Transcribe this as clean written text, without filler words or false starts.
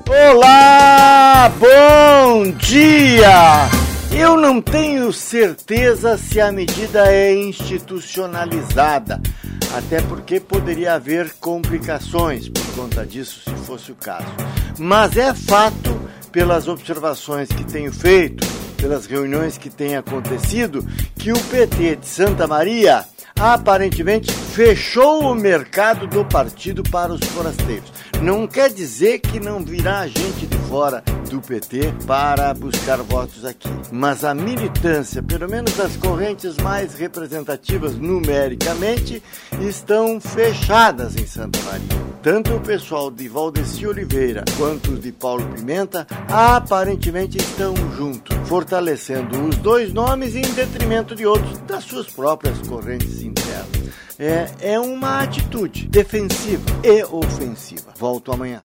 Olá, bom dia! Eu não tenho certeza se a medida é institucionalizada, até porque poderia haver complicações por conta disso, se fosse o caso. Mas é fato, pelas observações que tenho feito, pelas reuniões que têm acontecido, que o PT de Santa Maria aparentemente fechou o mercado do partido para os forasteiros. Não quer dizer que não virá gente de fora do PT para buscar votos aqui. Mas a militância, pelo menos as correntes mais representativas numericamente, estão fechadas em Santa Maria. Tanto o pessoal de Valdeci Oliveira quanto os de Paulo Pimenta aparentemente estão juntos, fortalecendo os dois nomes em detrimento de outros das suas próprias correntes internas. É uma atitude defensiva e ofensiva. Volto amanhã.